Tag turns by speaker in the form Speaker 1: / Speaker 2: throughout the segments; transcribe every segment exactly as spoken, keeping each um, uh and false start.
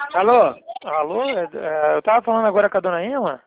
Speaker 1: Alô?
Speaker 2: Alô? É, é, eu tava falando agora com a dona Emma?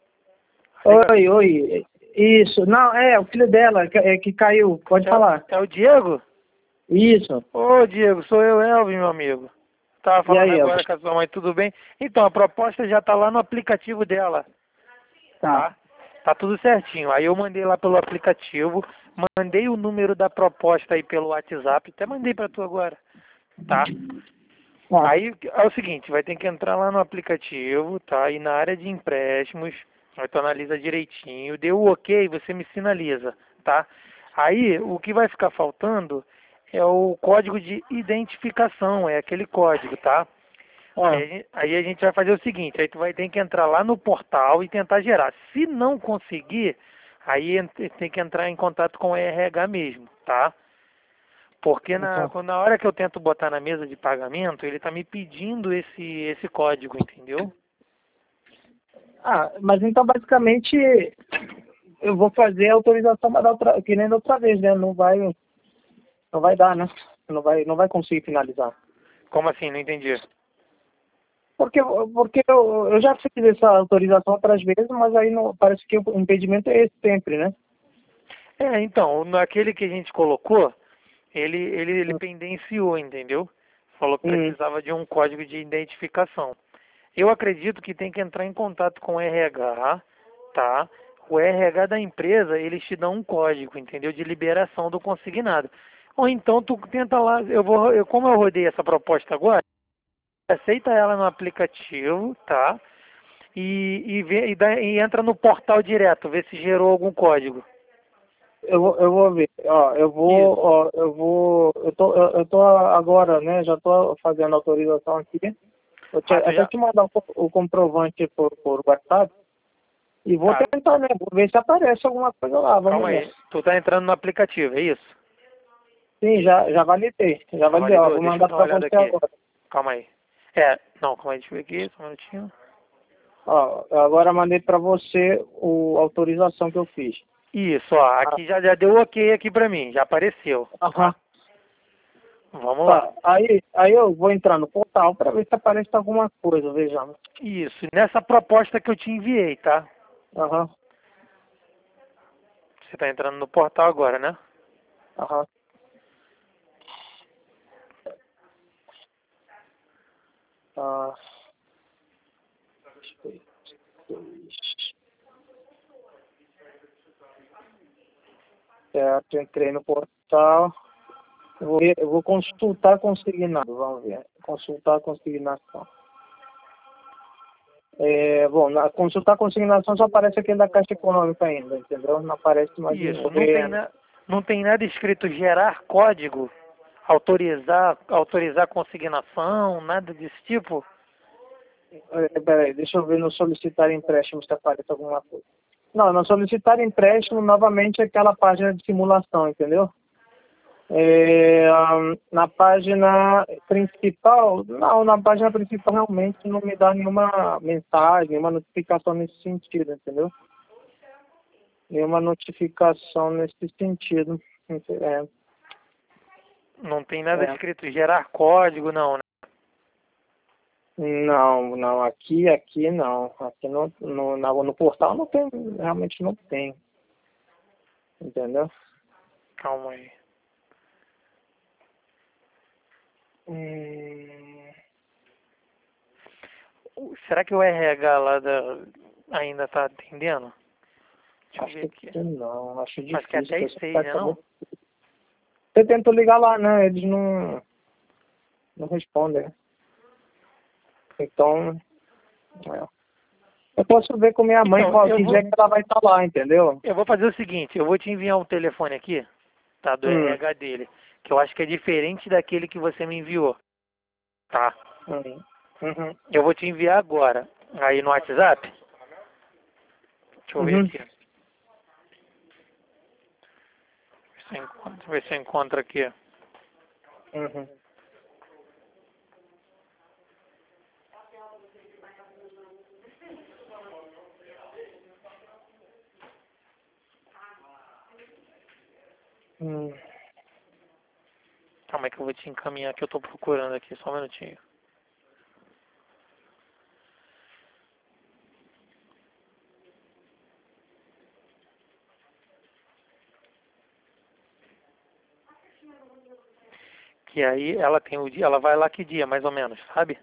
Speaker 1: Oi, oi. Isso. Não, é o filho dela que, é, que caiu. Pode
Speaker 2: É,
Speaker 1: falar.
Speaker 2: é o Diego?
Speaker 1: Isso.
Speaker 2: Ô, Diego, sou eu, Elvin, meu amigo. Tava
Speaker 1: E
Speaker 2: falando
Speaker 1: aí,
Speaker 2: agora
Speaker 1: Elvis?
Speaker 2: com a sua mãe, tudo bem? Então, a proposta já tá lá no aplicativo dela,
Speaker 1: Tá.
Speaker 2: tá? Tá tudo certinho. Aí eu mandei lá pelo aplicativo, mandei o número da proposta aí pelo WhatsApp, até mandei pra tu agora, tá?
Speaker 1: Tá.
Speaker 2: Aí é o seguinte, vai ter que entrar lá no aplicativo, tá? E na área de empréstimos, aí tu analisa direitinho, deu o ok, você me sinaliza, tá? Aí o que vai ficar faltando é o código de identificação, é aquele código, tá? Aí,
Speaker 1: Ah,
Speaker 2: a gente- aí a gente vai fazer o seguinte, aí tu vai ter que entrar lá no portal e tentar gerar. Se não conseguir, aí ent- tem que entrar em contato com o R H mesmo, tá? Porque na,
Speaker 1: então.
Speaker 2: quando- na hora que eu tento botar na mesa de pagamento, ele tá me pedindo esse, esse código, entendeu?
Speaker 1: Ah, mas então basicamente eu vou fazer a autorização para dar outra, que nem da outra vez, né? Não vai, não vai dar, né? Não vai, não vai conseguir finalizar.
Speaker 2: Como assim? Não entendi.
Speaker 1: Porque, porque eu, eu já fiz essa autorização outras vezes, mas aí não, parece que o impedimento é esse sempre, né?
Speaker 2: É, então, naquele que a gente colocou, ele, ele, ele pendenciou, entendeu? Falou que
Speaker 1: Hum.
Speaker 2: precisava de um código de identificação. Eu acredito que tem que entrar em contato com o R H, tá? O R H da empresa, eles te dão um código, entendeu? De liberação do consignado. Ou então tu tenta lá, eu vou, eu, como eu rodei essa proposta agora, aceita ela no aplicativo, tá? E, e, vê, e, dá- e entra no portal direto, vê se gerou algum código.
Speaker 1: Eu vou, eu vou ver, ó, eu vou,
Speaker 2: Isso.
Speaker 1: ó, eu vou, eu tô, eu, eu tô agora, né, já tô fazendo a autorização aqui, vou te,
Speaker 2: Ah, tu
Speaker 1: até
Speaker 2: já.
Speaker 1: te mandar o, co- o comprovante por, por WhatsApp, e vou
Speaker 2: Tá,
Speaker 1: tentar, né, vou ver se aparece alguma coisa lá, vamos
Speaker 2: calma
Speaker 1: ver.
Speaker 2: aí. Tu tá entrando no aplicativo, é isso?
Speaker 1: Sim, já, já validei, já
Speaker 2: Já
Speaker 1: validei, ó,
Speaker 2: validou?
Speaker 1: vou
Speaker 2: Deixa eu
Speaker 1: mandar
Speaker 2: dar uma
Speaker 1: pra
Speaker 2: olhada
Speaker 1: você
Speaker 2: aqui.
Speaker 1: agora.
Speaker 2: Calma aí. É, não, calma aí, deixa eu ver aqui, só um minutinho.
Speaker 1: Ó, eu agora mandei pra você o, a autorização que eu fiz.
Speaker 2: Isso, ó,
Speaker 1: Ah,
Speaker 2: aqui já, já deu ok aqui pra mim, já apareceu,
Speaker 1: aham,
Speaker 2: tá? Vamos lá.
Speaker 1: tá, aí, aí eu vou entrar no portal pra ver se aparece alguma coisa, vejamos.
Speaker 2: Isso, nessa proposta que eu te enviei, tá?
Speaker 1: Aham,
Speaker 2: Você tá entrando no portal agora, né?
Speaker 1: aham. Ah, certo, entrei no portal. Eu vou, ver- eu vou consultar consignado, vamos ver. Consultar consignação. É, bom, na consultar consignação só aparece aquele da Caixa Econômica ainda, entendeu? Não aparece mais
Speaker 2: Isso,
Speaker 1: nenhum.
Speaker 2: não tem,
Speaker 1: É,
Speaker 2: na, não tem nada escrito gerar código, autorizar, autorizar consignação, nada desse tipo.
Speaker 1: é, peraí, deixa eu ver no solicitar empréstimo se aparece alguma coisa. Não, no solicitar empréstimo, novamente, é aquela página de simulação, entendeu? É, ahn, na página principal, não, na página principal realmente não me dá nenhuma mensagem, nenhuma notificação nesse sentido, entendeu? Nenhuma notificação nesse sentido. É,
Speaker 2: Não tem nada
Speaker 1: é.
Speaker 2: escrito gerar código, não, né?
Speaker 1: Não, não, aqui, aqui não. Aqui no, no, na- no portal não tem, realmente não tem, entendeu?
Speaker 2: Calma aí.
Speaker 1: Hum,
Speaker 2: O- Será que o R H lá da, ainda tá atendendo? Deixa eu ver
Speaker 1: acho
Speaker 2: aqui.
Speaker 1: que não, acho
Speaker 2: Acho que é
Speaker 1: difícil.
Speaker 2: até
Speaker 1: Que
Speaker 2: às
Speaker 1: esse
Speaker 2: seis,
Speaker 1: site
Speaker 2: né
Speaker 1: é
Speaker 2: não?
Speaker 1: muito- Você tenta ligar lá, né? Eles não, não respondem. Então, é. Eu posso ver com minha mãe
Speaker 2: Então,
Speaker 1: qual
Speaker 2: eu
Speaker 1: que dia
Speaker 2: vou,
Speaker 1: que ela vai estar lá, entendeu?
Speaker 2: eu vou fazer o seguinte, eu vou te enviar um telefone aqui, tá, do
Speaker 1: Hum,
Speaker 2: R H dele, que eu acho que é diferente daquele que você me enviou, tá?
Speaker 1: hum, uhum,
Speaker 2: Eu vou te enviar agora, aí no WhatsApp. Deixa eu ver
Speaker 1: uhum,
Speaker 2: aqui. Ver se eu encontro, ver se eu encontro aqui.
Speaker 1: uhum. Hum.
Speaker 2: Calma aí que eu vou te encaminhar que eu tô procurando aqui, só um minutinho. Que aí ela tem o dia, ela vai lá que dia, mais ou menos, sabe?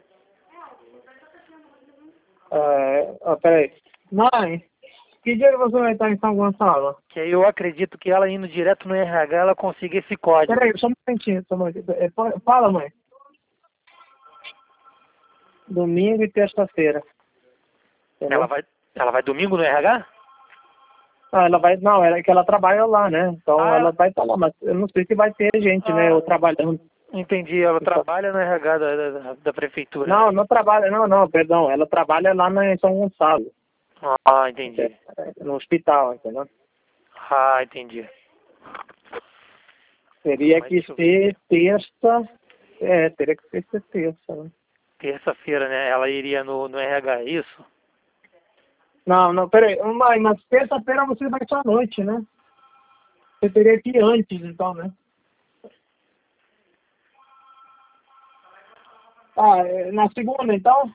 Speaker 1: É, ó, peraí. Mãe, que dia que você vai estar em São Gonçalo?
Speaker 2: Que aí eu acredito que ela indo direto no R H, ela consiga esse código.
Speaker 1: Peraí, só um momentinho, só um momentinho. É, fala, mãe. Domingo e terça-feira.
Speaker 2: Ela vai, ela vai domingo no R H?
Speaker 1: Ah, ela vai, não, ela é que ela trabalha lá, né? Então
Speaker 2: Ah,
Speaker 1: ela vai estar lá, mas eu não sei se vai ter gente, né? Eu
Speaker 2: ah,
Speaker 1: trabalhando.
Speaker 2: entendi, ela trabalha no R H da, da, da prefeitura.
Speaker 1: Não, não trabalha, não, não, perdão. Ela trabalha lá na, em São Gonçalo.
Speaker 2: Ah, entendi.
Speaker 1: É, no hospital, entendeu?
Speaker 2: Ah, entendi.
Speaker 1: Teria
Speaker 2: Mas
Speaker 1: que
Speaker 2: deixa eu
Speaker 1: ser terça. É, teria que ser terça, né?
Speaker 2: Terça-feira, né? Ela iria no, no R H, é isso?
Speaker 1: Não, não, peraí. Mãe, mas terça-feira você vai só à noite, né? Você teria que ir antes, então, né? Ah, é, na segunda, então?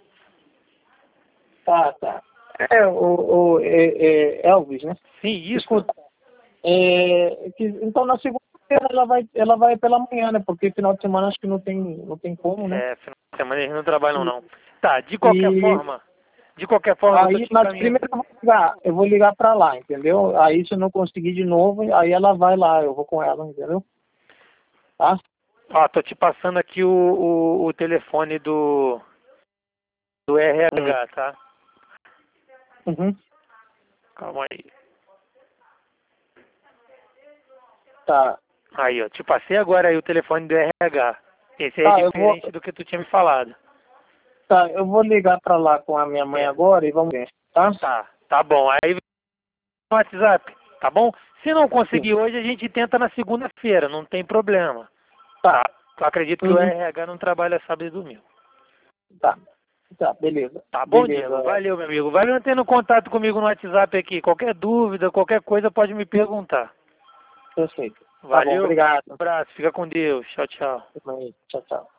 Speaker 1: Tá, tá. É, o, o é, é Elvis, né?
Speaker 2: Sim, isso.
Speaker 1: Escuta, é, que, então na segunda-feira ela vai, ela vai pela manhã, né? Porque final de semana acho que não tem, não tem como, né?
Speaker 2: É, final de semana eles não trabalham, não. Tá, de qualquer
Speaker 1: E
Speaker 2: forma, de qualquer forma eu tô
Speaker 1: aí,
Speaker 2: te
Speaker 1: mas
Speaker 2: encaminhando.
Speaker 1: primeiro eu vou ligar, eu vou ligar pra lá, entendeu? Aí se eu não conseguir de novo, aí ela vai lá, eu vou com ela, entendeu? Tá?
Speaker 2: Ó, tô te passando aqui o, o, o telefone do, do R H, tá?
Speaker 1: Uhum.
Speaker 2: Calma aí.
Speaker 1: Tá.
Speaker 2: Aí, ó, te passei agora aí o telefone do R H. Esse aí é
Speaker 1: Tá, eu vou,
Speaker 2: diferente do que tu tinha me falado.
Speaker 1: tá, eu vou ligar pra lá com a minha mãe
Speaker 2: É.
Speaker 1: agora e vamos ver, tá?
Speaker 2: Tá, tá bom. Aí no WhatsApp, tá bom? Se não
Speaker 1: Sim.
Speaker 2: conseguir hoje, a gente tenta na segunda-feira, não tem problema.
Speaker 1: Tá.
Speaker 2: Tá? Eu acredito que o
Speaker 1: Uhum.
Speaker 2: R H não trabalha sábado e domingo.
Speaker 1: Tá. Tá, beleza.
Speaker 2: Tá bom,
Speaker 1: Beleza.
Speaker 2: Diego? Valeu, meu amigo. Vai mantendo contato comigo no WhatsApp aqui. Qualquer dúvida, qualquer coisa, pode me perguntar.
Speaker 1: Perfeito. Tá bom,
Speaker 2: Valeu.
Speaker 1: obrigado.
Speaker 2: Um abraço. Fica com Deus. Tchau, tchau.
Speaker 1: Tchau, tchau.